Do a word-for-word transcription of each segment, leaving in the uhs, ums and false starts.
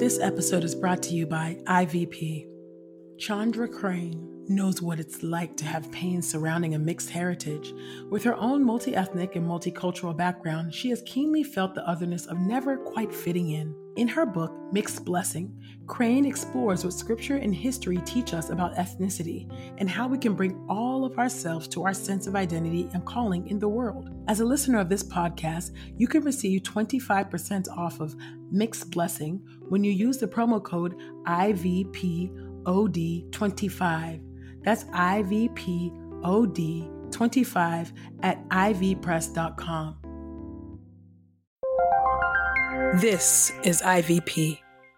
This episode is brought to you by I V P. Chandra Crane knows what it's like to have pain surrounding a mixed heritage. With her own multi-ethnic and multicultural background, she has keenly felt the otherness of never quite fitting in. In her book, Mixed Blessing, Crane explores what scripture and history teach us about ethnicity and how we can bring all of ourselves to our sense of identity and calling in the world. As a listener of this podcast, you can receive twenty-five percent off of Mixed Blessing when you use the promo code I V P O D twenty-five. That's I V P O D twenty-five at I V press dot com. This is I V P.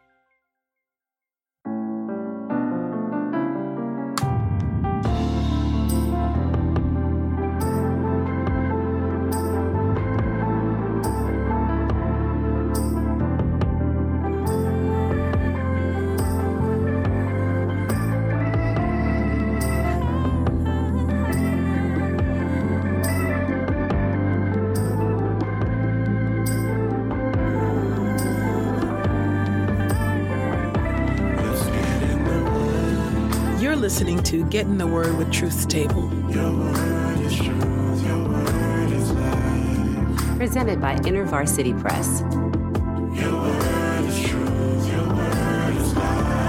Listening to Get in the Word with Truth's Table. Your word is truth, your word is life. Presented by InterVarsity Press. Your word is truth, your word is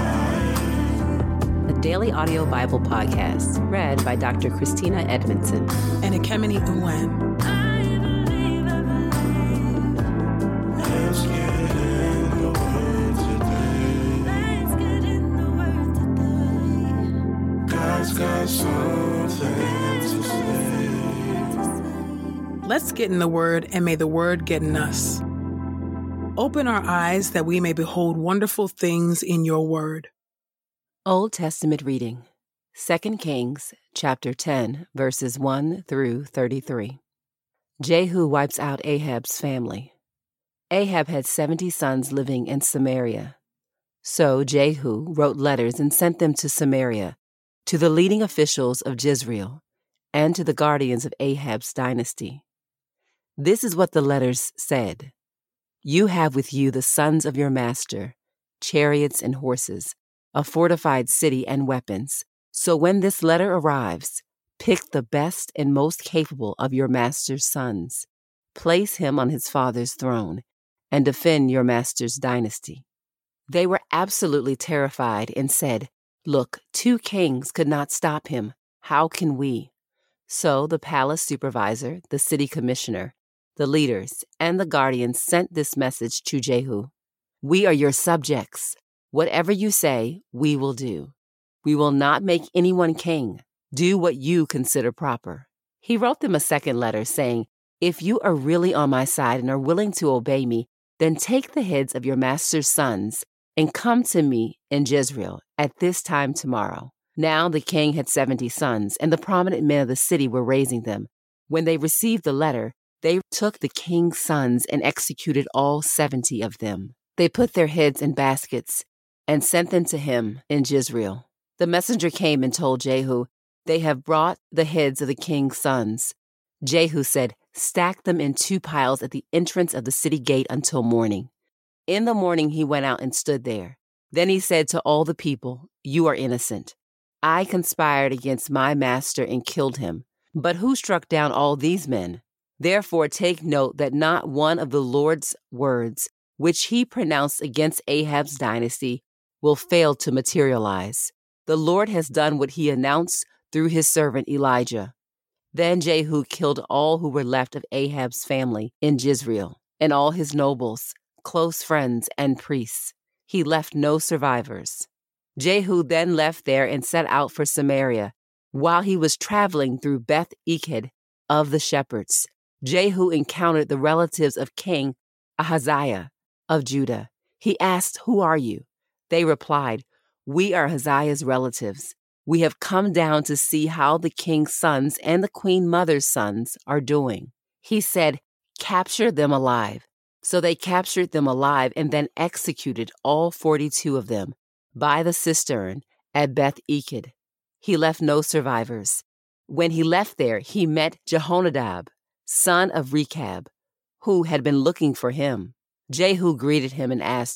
life. A daily audio Bible podcast read by Doctor Christina Edmondson and Ekemini Uwan. Let's get in the word today. Let's get in the word today. God's got something to say. Let's get in the Word, and may the Word get in us. Open our eyes that we may behold wonderful things in your Word. Old Testament reading, Second Kings, chapter ten, verses one through thirty-three. Jehu wipes out Ahab's family. Ahab had seventy sons living in Samaria. So Jehu wrote letters and sent them to Samaria, to the leading officials of Jezreel, and to the guardians of Ahab's dynasty. This is what the letters said. You have with you the sons of your master, chariots and horses, a fortified city and weapons. So when this letter arrives, pick the best and most capable of your master's sons, place him on his father's throne, and defend your master's dynasty. They were absolutely terrified and said, Look, two kings could not stop him. How can we? So the palace supervisor, the city commissioner, the leaders, and the guardians sent this message to Jehu. We are your subjects. Whatever you say, we will do. We will not make anyone king. Do what you consider proper. He wrote them a second letter saying, If you are really on my side and are willing to obey me, then take the heads of your master's sons and come to me in Jezreel at this time tomorrow. Now the king had seventy sons, and the prominent men of the city were raising them. When they received the letter, they took the king's sons and executed all seventy of them. They put their heads in baskets and sent them to him in Jezreel. The messenger came and told Jehu, They have brought the heads of the king's sons. Jehu said, Stack them in two piles at the entrance of the city gate until morning. In the morning he went out and stood there. Then he said to all the people, You are innocent. I conspired against my master and killed him. But who struck down all these men? Therefore take note that not one of the Lord's words, which he pronounced against Ahab's dynasty, will fail to materialize. The Lord has done what he announced through his servant Elijah. Then Jehu killed all who were left of Ahab's family in Jezreel, and all his nobles, close friends, and priests. He left no survivors. Jehu then left there and set out for Samaria. While he was traveling through Beth Eked of the shepherds, Jehu encountered the relatives of King Ahaziah of Judah. He asked, Who are you? They replied, We are Ahaziah's relatives. We have come down to see how the king's sons and the queen mother's sons are doing. He said, Capture them alive. So they captured them alive and then executed all forty-two of them by the cistern at Beth Eked. He left no survivors. When he left there, he met Jehonadab, son of Rechab, who had been looking for him. Jehu greeted him and asked,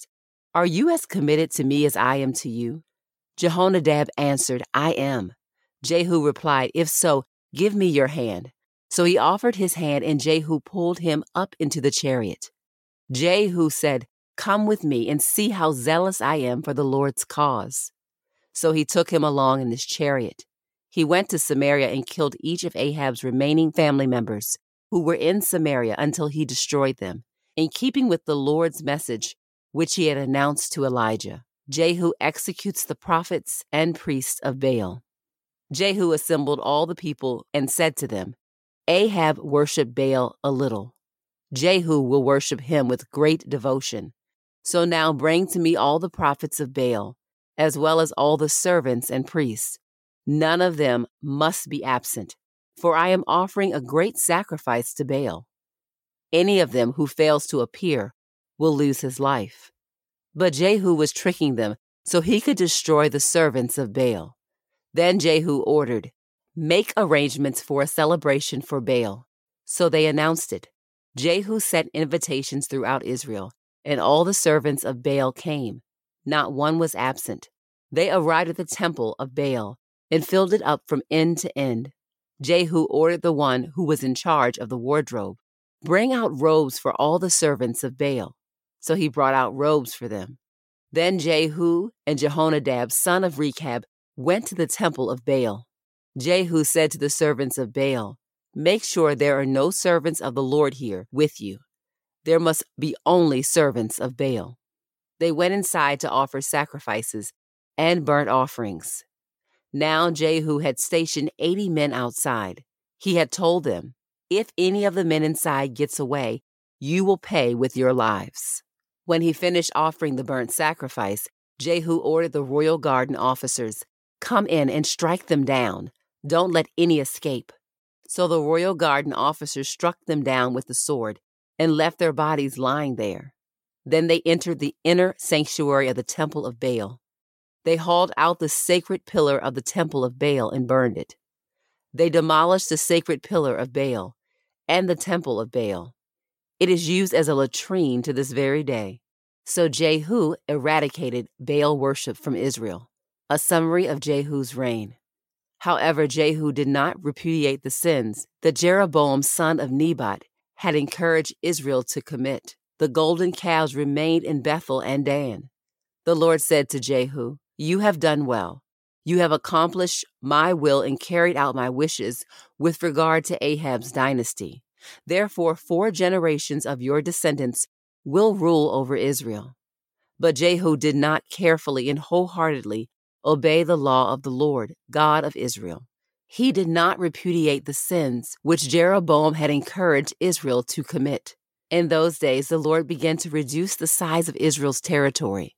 Are you as committed to me as I am to you? Jehonadab answered, I am. Jehu replied, If so, give me your hand. So he offered his hand, and Jehu pulled him up into the chariot. Jehu said, Come with me and see how zealous I am for the Lord's cause. So he took him along in his chariot. He went to Samaria and killed each of Ahab's remaining family members who were in Samaria until he destroyed them, in keeping with the Lord's message which he had announced to Elijah. Jehu executes the prophets and priests of Baal. Jehu assembled all the people and said to them, Ahab worshiped Baal a little. Jehu will worship him with great devotion. So now bring to me all the prophets of Baal, as well as all the servants and priests. None of them must be absent, for I am offering a great sacrifice to Baal. Any of them who fails to appear will lose his life. But Jehu was tricking them so he could destroy the servants of Baal. Then Jehu ordered, Make arrangements for a celebration for Baal. So they announced it. Jehu sent invitations throughout Israel, and all the servants of Baal came. Not one was absent. They arrived at the temple of Baal and filled it up from end to end. Jehu ordered the one who was in charge of the wardrobe, Bring out robes for all the servants of Baal. So he brought out robes for them. Then Jehu and Jehonadab, son of Rechab, went to the temple of Baal. Jehu said to the servants of Baal, Make sure there are no servants of the Lord here with you. There must be only servants of Baal. They went inside to offer sacrifices and burnt offerings. Now Jehu had stationed eighty men outside. He had told them, If any of the men inside gets away, you will pay with your lives. When he finished offering the burnt sacrifice, Jehu ordered the royal garden officers, Come in and strike them down. Don't let any escape. So the royal garden officers struck them down with the sword and left their bodies lying there. Then they entered the inner sanctuary of the temple of Baal. They hauled out the sacred pillar of the temple of Baal and burned it. They demolished the sacred pillar of Baal and the temple of Baal. It is used as a latrine to this very day. So Jehu eradicated Baal worship from Israel. A summary of Jehu's reign. However, Jehu did not repudiate the sins that Jeroboam, son of Nebat, had encouraged Israel to commit. The golden calves remained in Bethel and Dan. The Lord said to Jehu, You have done well. You have accomplished my will and carried out my wishes with regard to Ahab's dynasty. Therefore, four generations of your descendants will rule over Israel. But Jehu did not carefully and wholeheartedly obey the law of the Lord, God of Israel. He did not repudiate the sins which Jeroboam had encouraged Israel to commit. In those days, the Lord began to reduce the size of Israel's territory.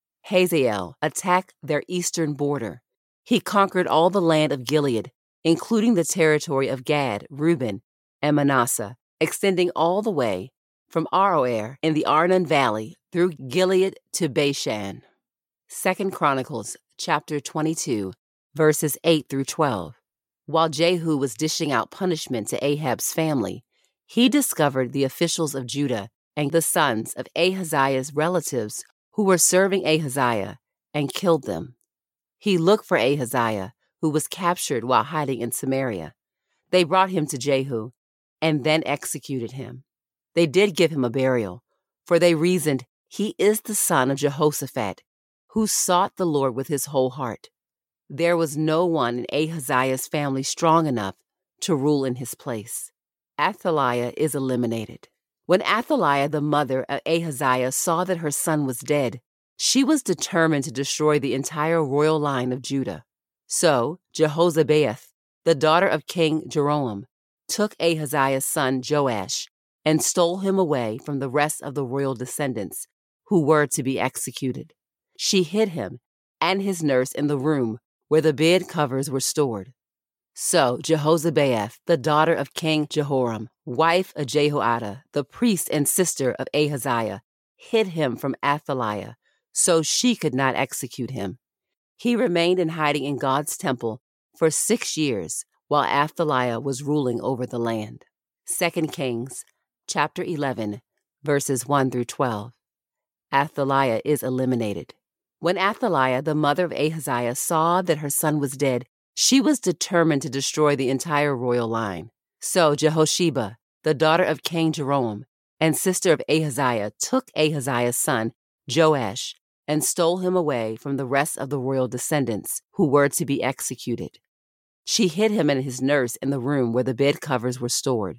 Hazael attacked their eastern border. He conquered all the land of Gilead, including the territory of Gad, Reuben, and Manasseh, extending all the way from Aroer in the Arnon Valley through Gilead to Bashan. Second Chronicles chapter twenty-two, verses eight through twelve. While Jehu was dishing out punishment to Ahab's family, he discovered the officials of Judah and the sons of Ahaziah's relatives who were serving Ahaziah and killed them. He looked for Ahaziah, who was captured while hiding in Samaria. They brought him to Jehu and then executed him. They did give him a burial, for they reasoned, He is the son of Jehoshaphat, who sought the Lord with his whole heart. There was no one in Ahaziah's family strong enough to rule in his place. Athaliah is eliminated. When Athaliah, the mother of Ahaziah, saw that her son was dead, she was determined to destroy the entire royal line of Judah. So Jehozabeth, the daughter of King Jeroam, took Ahaziah's son Joash and stole him away from the rest of the royal descendants who were to be executed. She hid him and his nurse in the room where the bed covers were stored. So Jehozabeth, the daughter of King Jehoram, wife of Jehoiada, the priest and sister of Ahaziah, hid him from Athaliah, so she could not execute him. He remained in hiding in God's temple for six years while Athaliah was ruling over the land. Second Kings chapter eleven, verses one through twelve. Athaliah is eliminated. When Athaliah, the mother of Ahaziah, saw that her son was dead, she was determined to destroy the entire royal line. So Jehosheba, the daughter of King Jeroam and sister of Ahaziah, took Ahaziah's son, Joash, and stole him away from the rest of the royal descendants who were to be executed. She hid him and his nurse in the room where the bed covers were stored.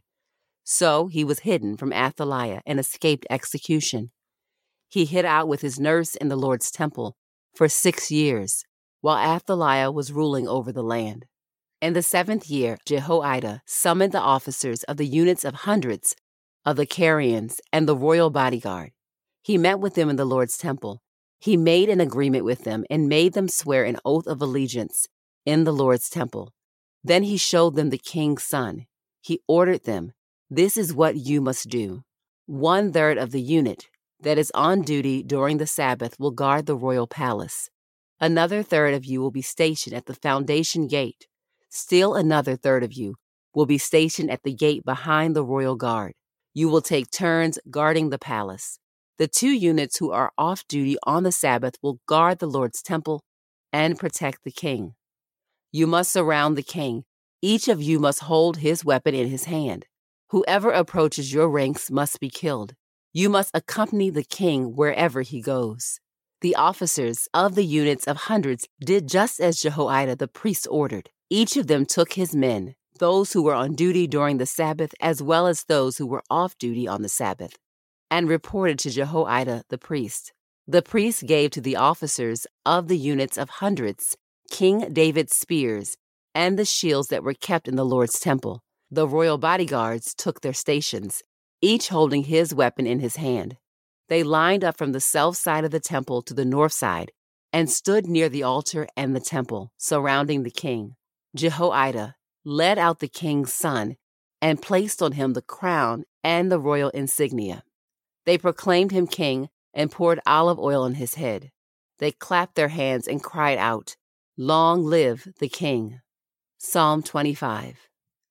So he was hidden from Athaliah and escaped execution. He hid out with his nurse in the Lord's temple for six years, while Athaliah was ruling over the land. In the seventh year, Jehoiada summoned the officers of the units of hundreds of the Carians and the royal bodyguard. He met with them in the Lord's temple. He made an agreement with them and made them swear an oath of allegiance in the Lord's temple. Then he showed them the king's son. He ordered them, "This is what you must do. One third of the unit that is on duty during the Sabbath will guard the royal palace. Another third of you will be stationed at the foundation gate. Still another third of you will be stationed at the gate behind the royal guard. You will take turns guarding the palace. The two units who are off duty on the Sabbath will guard the Lord's temple and protect the king. You must surround the king. Each of you must hold his weapon in his hand. Whoever approaches your ranks must be killed. You must accompany the king wherever he goes." The officers of the units of hundreds did just as Jehoiada the priest ordered. Each of them took his men, those who were on duty during the Sabbath as well as those who were off duty on the Sabbath, and reported to Jehoiada the priest. The priest gave to the officers of the units of hundreds King David's spears and the shields that were kept in the Lord's temple. The royal bodyguards took their stations, each holding his weapon in his hand. They lined up from the south side of the temple to the north side and stood near the altar and the temple, surrounding the king. Jehoiada led out the king's son and placed on him the crown and the royal insignia. They proclaimed him king and poured olive oil on his head. They clapped their hands and cried out, "Long live the king." Psalm twenty-five.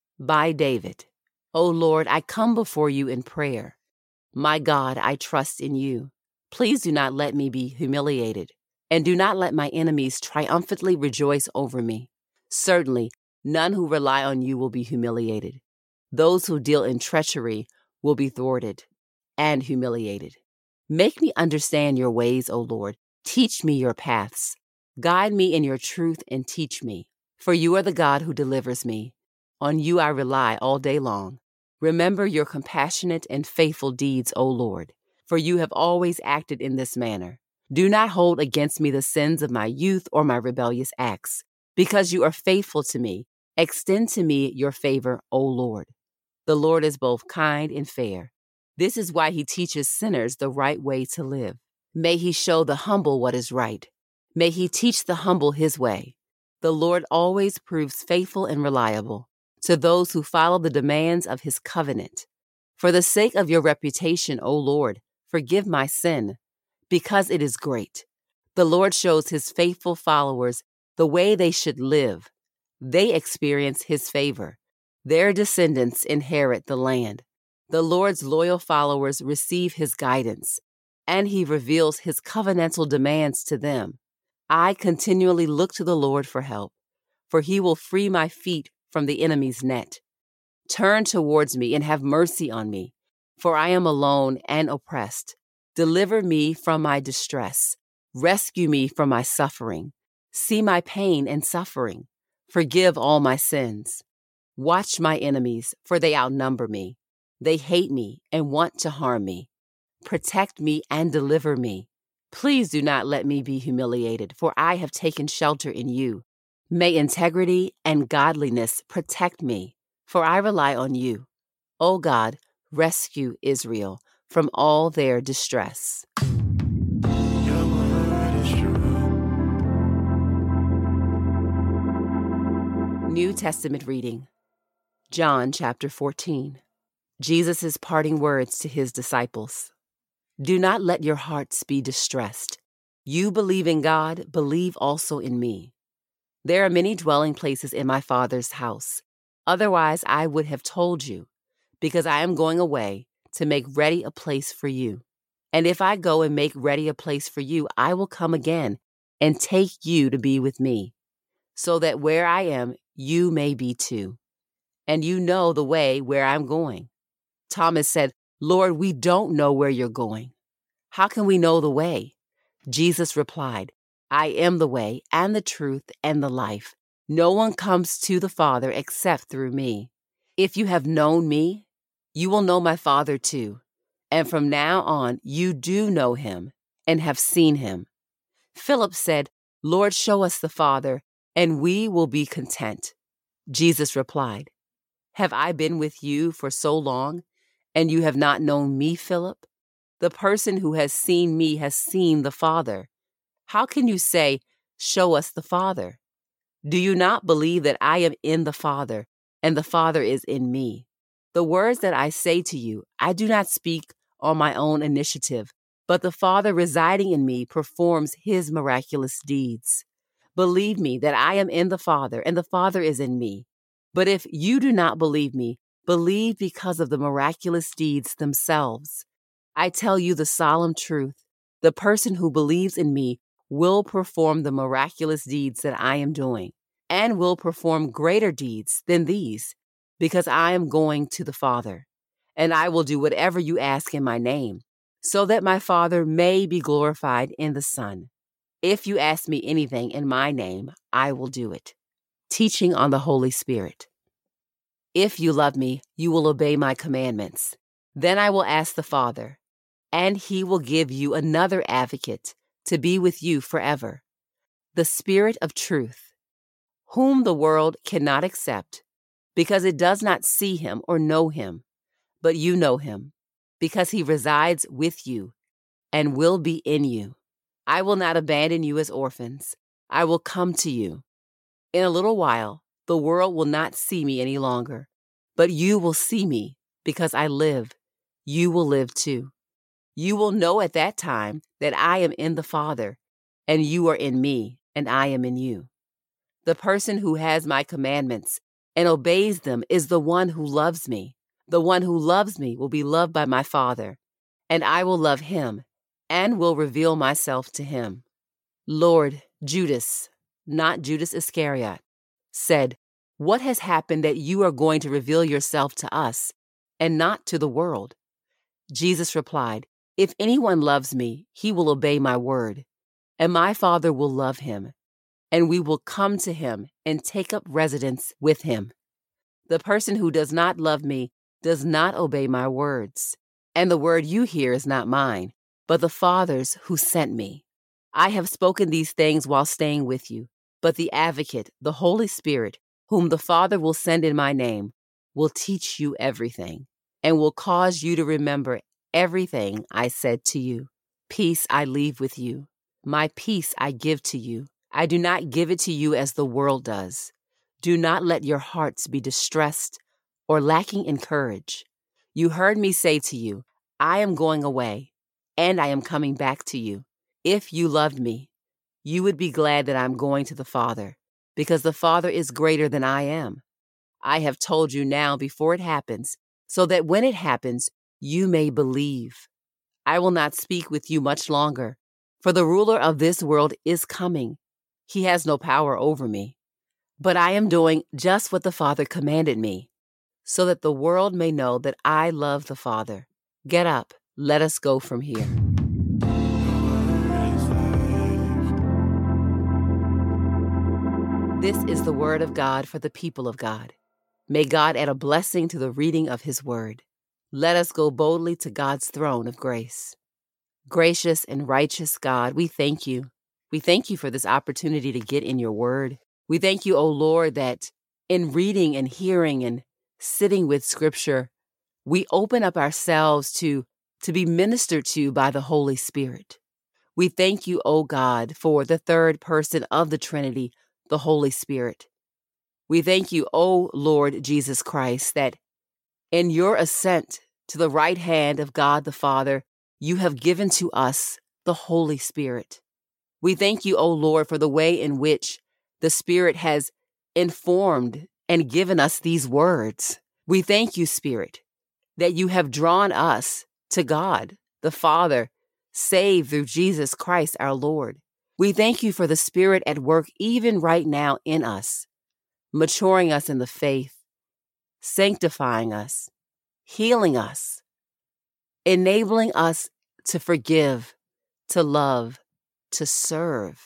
By David. O Lord, I come before you in prayer. My God, I trust in you. Please do not let me be humiliated, and do not let my enemies triumphantly rejoice over me. Certainly, none who rely on you will be humiliated. Those who deal in treachery will be thwarted and humiliated. Make me understand your ways, O Lord. Teach me your paths. Guide me in your truth and teach me. For you are the God who delivers me. On you I rely all day long. Remember your compassionate and faithful deeds, O Lord, for you have always acted in this manner. Do not hold against me the sins of my youth or my rebellious acts. Because you are faithful to me, extend to me your favor, O Lord. The Lord is both kind and fair. This is why he teaches sinners the right way to live. May he show the humble what is right. May he teach the humble his way. The Lord always proves faithful and reliable to those who follow the demands of his covenant. For the sake of your reputation, O Lord, forgive my sin, because it is great. The Lord shows his faithful followers the way they should live. They experience his favor. Their descendants inherit the land. The Lord's loyal followers receive his guidance, and he reveals his covenantal demands to them. I continually look to the Lord for help, for he will free my feet from the enemy's net. Turn towards me and have mercy on me, for I am alone and oppressed. Deliver me from my distress. Rescue me from my suffering. See my pain and suffering. Forgive all my sins. Watch my enemies, for they outnumber me. They hate me and want to harm me. Protect me and deliver me. Please do not let me be humiliated, for I have taken shelter in you. May integrity and godliness protect me, for I rely on you. O God, rescue Israel from all their distress. Your word is true. New Testament reading. John chapter fourteen. Jesus' parting words to his disciples. Do not let your hearts be distressed. You believe in God, believe also in me. There are many dwelling places in my Father's house. Otherwise, I would have told you, because I am going away to make ready a place for you. And if I go and make ready a place for you, I will come again and take you to be with me, so that where I am, you may be too. And you know the way where I'm going. Thomas said, Lord, we don't know where you're going. How can we know the way? Jesus replied, I am the way and the truth and the life. No one comes to the Father except through me. If you have known me, you will know my Father too. And from now on, you do know him and have seen him. Philip said, Lord, show us the Father, and we will be content. Jesus replied, Have I been with you for so long, and you have not known me, Philip? The person who has seen me has seen the Father. How can you say, Show us the Father? Do you not believe that I am in the Father, and the Father is in me? The words that I say to you, I do not speak on my own initiative, but the Father residing in me performs his miraculous deeds. Believe me that I am in the Father, and the Father is in me. But if you do not believe me, believe because of the miraculous deeds themselves. I tell you the solemn truth. The person who believes in me will perform the miraculous deeds that I am doing, and will perform greater deeds than these, because I am going to the Father. And I will do whatever you ask in my name, so that my Father may be glorified in the Son. If you ask me anything in my name, I will do it. Teaching on the Holy Spirit. If you love me, you will obey my commandments. Then I will ask the Father, and he will give you another advocate to be with you forever, the Spirit of truth, whom the world cannot accept, because it does not see him or know him. But you know him, because he resides with you and will be in you. I will not abandon you as orphans. I will come to you. In a little while, the world will not see me any longer, but you will see me, because I live. You will live too. You will know at that time that I am in the Father, and you are in me, and I am in you. The person who has my commandments and obeys them is the one who loves me. The one who loves me will be loved by my Father, and I will love him and will reveal myself to him. Lord, Judas, not Judas Iscariot, said, What has happened that you are going to reveal yourself to us and not to the world? Jesus replied, If anyone loves me, he will obey my word, and my Father will love him, and we will come to him and take up residence with him. The person who does not love me does not obey my words, and the word you hear is not mine, but the Father's who sent me. I have spoken these things while staying with you, but the Advocate, the Holy Spirit, whom the Father will send in my name, will teach you everything, and will cause you to remember everything I said to you. Peace I leave with you. My peace I give to you. I do not give it to you as the world does. Do not let your hearts be distressed or lacking in courage. You heard me say to you, I am going away, and I am coming back to you. If you loved me, you would be glad that I am going to the Father, because the Father is greater than I am. I have told you now before it happens, so that when it happens, you may believe. I will not speak with you much longer, for the ruler of this world is coming. He has no power over me. But I am doing just what the Father commanded me, so that the world may know that I love the Father. Get up, let us go from here. This is the word of God for the people of God. May God add a blessing to the reading of his word. Let us go boldly to God's throne of grace. Gracious and righteous God, we thank you. We thank you for this opportunity to get in your word. We thank you, O Lord, that in reading and hearing and sitting with Scripture, we open up ourselves to, to be ministered to by the Holy Spirit. We thank you, O God, for the third person of the Trinity, the Holy Spirit. We thank you, O Lord Jesus Christ, that in your ascent to the right hand of God the Father, you have given to us the Holy Spirit. We thank you, O Lord, for the way in which the Spirit has informed and given us these words. We thank you, Spirit, that you have drawn us to God, the Father, saved through Jesus Christ our Lord. We thank you for the Spirit at work even right now in us, maturing us in the faith, sanctifying us, healing us, enabling us to forgive, to love, to serve,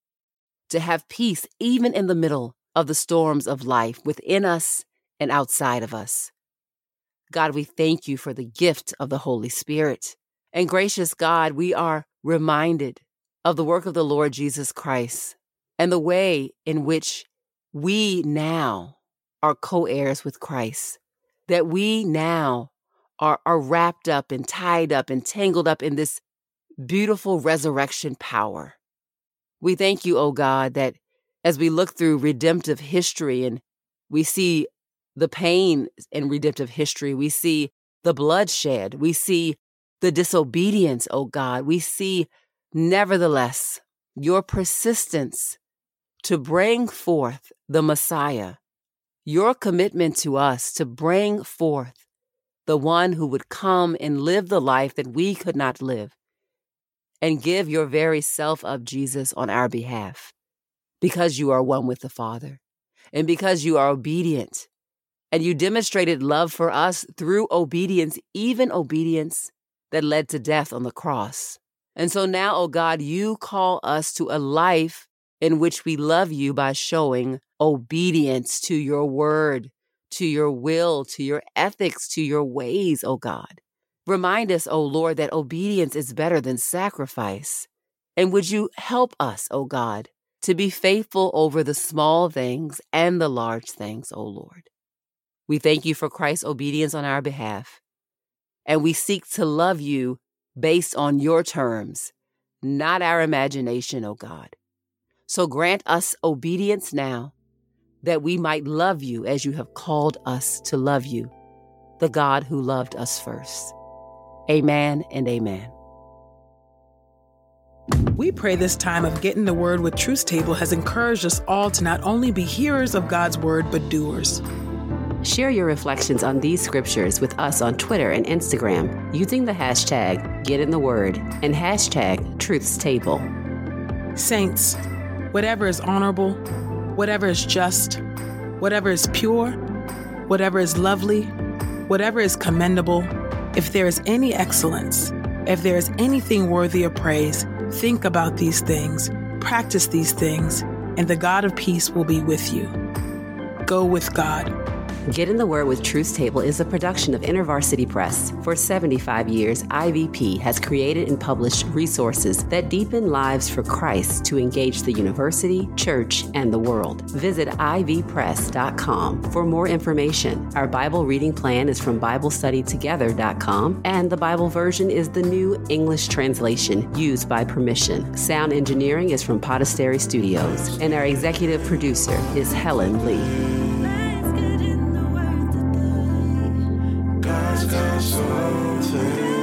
to have peace even in the middle of the storms of life within us and outside of us. God, we thank you for the gift of the Holy Spirit. And gracious God, we are reminded of the work of the Lord Jesus Christ and the way in which we now are co-heirs with Christ, that we now are, are wrapped up and tied up and tangled up in this beautiful resurrection power. We thank you, oh God, that as we look through redemptive history and we see the pain in redemptive history, we see the bloodshed, we see the disobedience, oh God, we see, nevertheless, your persistence to bring forth the Messiah, your commitment to us to bring forth the one who would come and live the life that we could not live and give your very self of Jesus on our behalf, because you are one with the Father and because you are obedient and you demonstrated love for us through obedience, even obedience that led to death on the cross. And so now, oh God, you call us to a life in which we love you by showing obedience to your word, to your will, to your ethics, to your ways, oh God. Remind us, oh Lord, that obedience is better than sacrifice. And would you help us, oh God, to be faithful over the small things and the large things, oh Lord. We thank you for Christ's obedience on our behalf. And we seek to love you based on your terms, not our imagination, oh God. So grant us obedience now, that we might love you as you have called us to love you, the God who loved us first. Amen and amen. We pray this time of Getting the Word with Truth Table has encouraged us all to not only be hearers of God's word, but doers. Share your reflections on these scriptures with us on Twitter and Instagram using the hashtag GetInTheWord and hashtag Truth's Table. Saints, whatever is honorable, whatever is just, whatever is pure, whatever is lovely, whatever is commendable, if there is any excellence, if there is anything worthy of praise, think about these things, practice these things, and the God of peace will be with you. Go with God. Get in the Word with Truth's Table is a production of InterVarsity Press. For seventy-five years, I V P has created and published resources that deepen lives for Christ to engage the university, church, and the world. Visit I V press dot com for more information. Our Bible reading plan is from Bible Study Together dot com, and the Bible version is the New English Translation used by permission. Sound engineering is from Podastery Studios, and our executive producer is Helen Lee. God's got something